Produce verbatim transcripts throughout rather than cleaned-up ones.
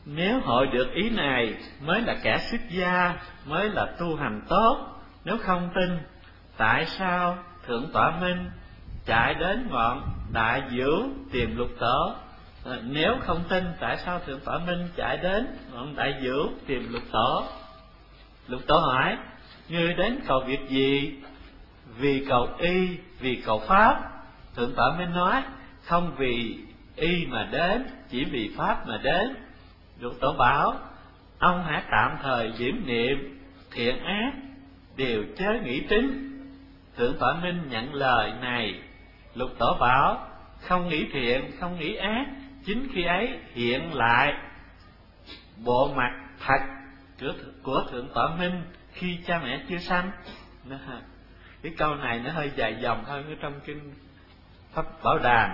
Nếu hội được ý này mới là kẻ xuất gia, mới là tu hành tốt. Nếu không tin, tại sao Thượng Tọa Minh chạy đến ngọn Đại Vũ tìm Lục Tổ? À, nếu không tin, tại sao Thượng Tọa Minh chạy đến ngọn Đại Vũ tìm Lục Tổ? Lục Tổ hỏi: ngươi đến cầu việc gì? Vì cầu y, vì cầu pháp. Thượng Tọa Minh nói: không vì y mà đến, chỉ vì pháp mà đến. Lục Tổ bảo: ông hãy tạm thời liễm niệm, thiện ác đều chớ nghĩ tính. Thượng Tọa Minh nhận lời này. Lục Tổ bảo: không nghĩ thiện, không nghĩ ác, chính khi ấy hiện lại bộ mặt thật của, của Thượng Tọa Minh khi cha mẹ chưa sanh. Cái câu này nó hơi dài dòng hơn ở trong kinh Pháp Bảo Đàm.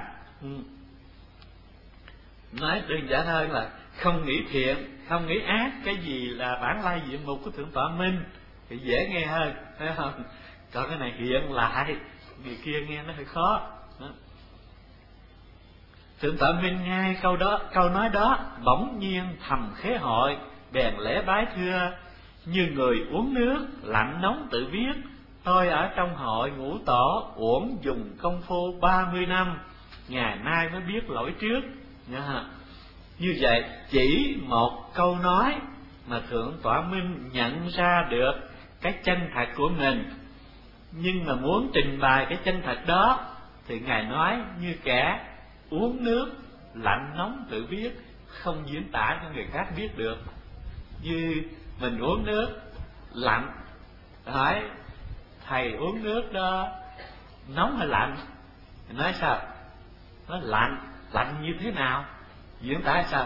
Nói đơn giản hơn là không nghĩ thiện, không nghĩ ác, cái gì là bản lai diện mục của Thượng Tọa Minh thì dễ nghe hơn, phải không? Còn cái này hiện lại, người kia nghe nó hơi khó. Đó. Thượng Tọa Minh nghe câu đó, câu nói đó, bỗng nhiên thầm khế hội, bèn lễ bái thưa: như người uống nước, lạnh nóng tự biết, tôi ở trong hội ngũ tổ uổng dùng công phu ba mươi năm, ngày nay mới biết lỗi trước. Nha. Như vậy chỉ một câu nói mà Thượng Tọa Minh nhận ra được cái chân thật của mình. Nhưng mà muốn trình bày cái chân thật đó thì Ngài nói như kẻ uống nước lạnh nóng tự biết, không diễn tả cho người khác biết được. Như mình uống nước lạnh, hỏi thầy uống nước đó nóng hay lạnh? Thì nói sao? Nói lạnh. Lạnh như thế nào? Diễn tả sao?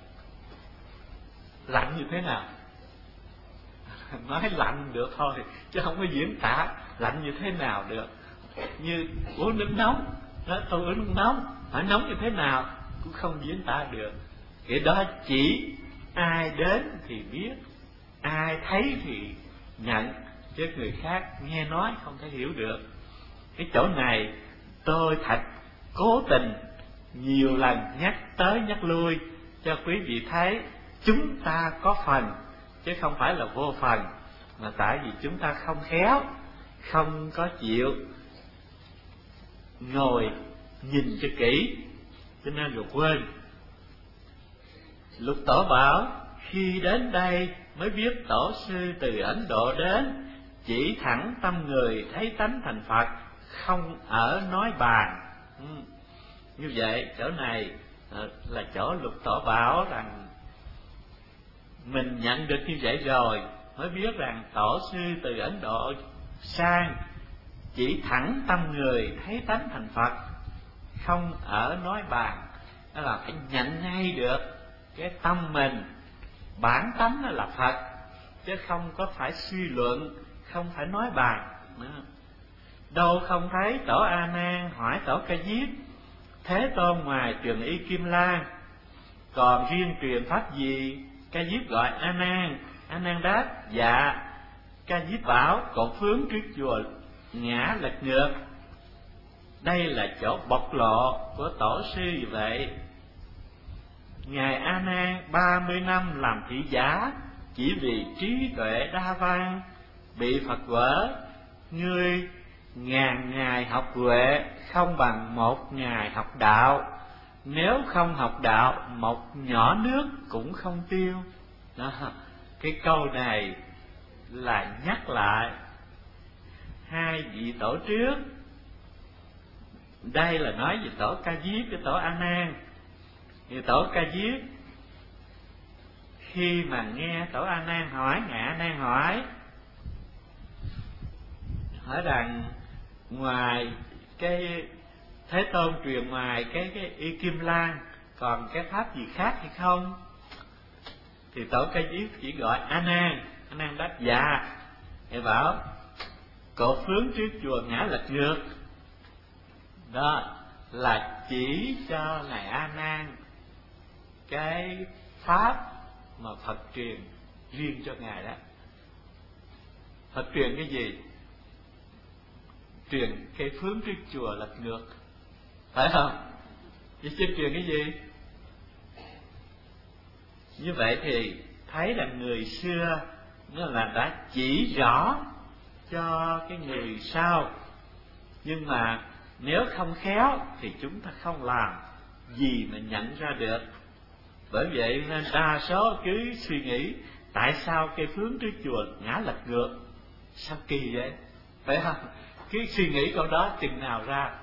Lạnh như thế nào? Nói lạnh được thôi, chứ không có diễn tả lạnh như thế nào được. Như uống nước nóng, nói tôi uống nước nóng, hỏi nóng như thế nào cũng không diễn tả được. Cái đó chỉ ai đến thì biết, ai thấy thì nhận, chứ người khác nghe nói không thể hiểu được. Cái chỗ này tôi thật cố tình nhiều lần nhắc tới nhắc lui cho quý vị thấy chúng ta có phần chứ không phải là vô phần, mà tại vì chúng ta không khéo, không có chịu ngồi nhìn cho kỹ, cho nên rồi quên. Lục Tổ bảo: khi đến đây mới biết tổ sư từ Ấn Độ đến, chỉ thẳng tâm người thấy tánh thành Phật, không ở nói bàn. Ừ. Như vậy chỗ này là chỗ Lục Tổ bảo rằng mình nhận được như vậy rồi mới biết rằng tổ sư từ Ấn Độ sang, chỉ thẳng tâm người thấy tánh thành Phật, không ở nói bàn. Đó là phải nhận ngay được cái tâm mình bản tánh nó là Phật, chứ không có phải suy luận, không phải nói bàn. Đâu không thấy tổ A Nan hỏi tổ Ca Diếp: Thế Tôn ngoài truyền y Kim Lan, còn riêng truyền pháp gì? Ca Diếp gọi A Nan. A Nan đáp: dạ. Ca Diếp bảo: cột phướng trước chùa ngã lật ngược. Đây là chỗ bộc lộ của tổ sư vậy. Ngài A Nan ba mươi năm làm thị giả, chỉ vì trí tuệ đa văn bị Phật quở. Ngươi ngàn ngày học huệ, không bằng một ngày học đạo. Nếu không học đạo, một nhỏ nước cũng không tiêu. Đó, cái câu này là nhắc lại hai vị tổ trước. Đây là nói về tổ Ca Diếp với tổ A Nan. Thì tổ Ca Diếp khi mà nghe tổ A Nan hỏi, ngài A Nan hỏi hỏi rằng ngoài cái Thế Tôn truyền ngoài cái cái y Kim Lan còn cái pháp gì khác hay không? Thì tổ Ca Diếp chỉ gọi A Nan. A Nan đáp dạ. Thì bảo: cột phướng trước chùa ngã lật ngược. Đó là chỉ cho ngài A Nan cái pháp mà Phật truyền riêng cho ngài đó. Phật truyền cái gì? Truyền cái phướng trước chùa lật ngược, phải không? Chứ chứ truyền cái gì? Như vậy thì thấy là người xưa nó là đã chỉ rõ cho cái người sau, nhưng mà nếu không khéo thì chúng ta không làm gì mà nhận ra được. Bởi vậy nên đa số cứ suy nghĩ tại sao cây phướng trước chùa ngã lật ngược, sao kỳ vậy, phải không? Cứ suy nghĩ câu đó chừng nào ra.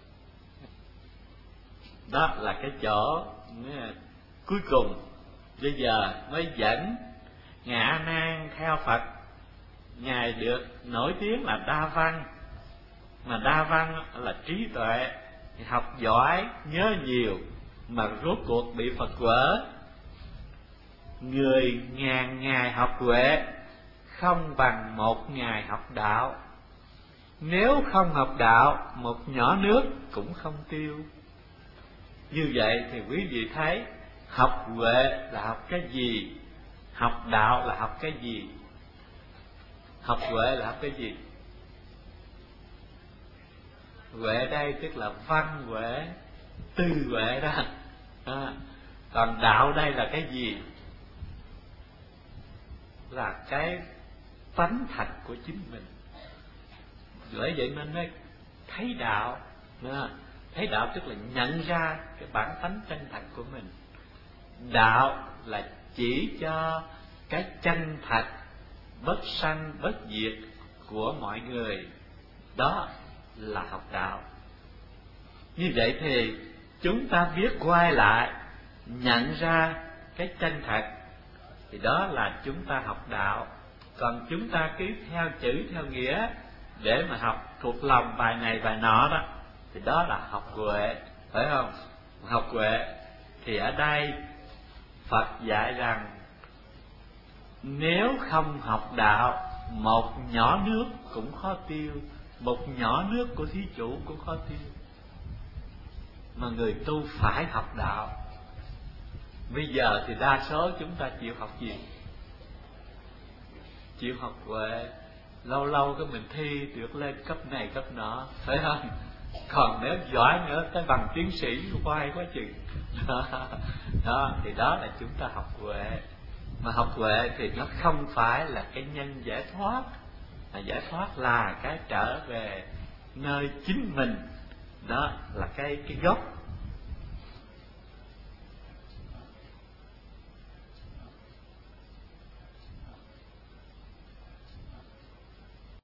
Đó là cái chỗ cuối cùng bây giờ mới dẫn Ngài A Nan theo Phật. Ngài được nổi tiếng là đa văn, mà đa văn là trí tuệ, học giỏi, nhớ nhiều, mà rốt cuộc bị Phật quở. Người ngàn ngày học huệ không bằng một ngày học đạo. Nếu không học đạo, một nhỏ nước cũng không tiêu. Như vậy thì quý vị thấy học huệ là học cái gì, học đạo là học cái gì? Học huệ là học cái gì? Huệ đây tức là văn huệ, tư huệ đó. À, còn đạo đây là cái gì? Là cái tánh thật của chính mình. Bởi vậy nên mới thấy đạo. À, thấy đạo tức là nhận ra cái bản tánh chân thật của mình. Đạo là chỉ cho cái chân thật bất sanh bất diệt của mọi người. Đó là học đạo. Như vậy thì chúng ta biết quay lại nhận ra cái chân thật, thì đó là chúng ta học đạo. Còn chúng ta cứ theo chữ theo nghĩa để mà học thuộc lòng bài này bài nọ đó, thì đó là học huệ, phải không? Học huệ thì ở đây Phật dạy rằng nếu không học đạo, một nhỏ nước cũng khó tiêu, một nhỏ nước của thí chủ cũng khó tiêu. Mà người tu phải học đạo. Bây giờ thì đa số chúng ta chịu học gì? Chịu học huệ. Lâu lâu cái mình thi được lên cấp này cấp nọ, phải không? Còn nếu giỏi nữa tới bằng tiến sĩ khoai quá chừng. Đó, đó thì đó là chúng ta học huệ. Mà học huệ thì nó không phải là cái nhân giải thoát, mà giải thoát là cái trở về nơi chính mình. Đó là cái cái gốc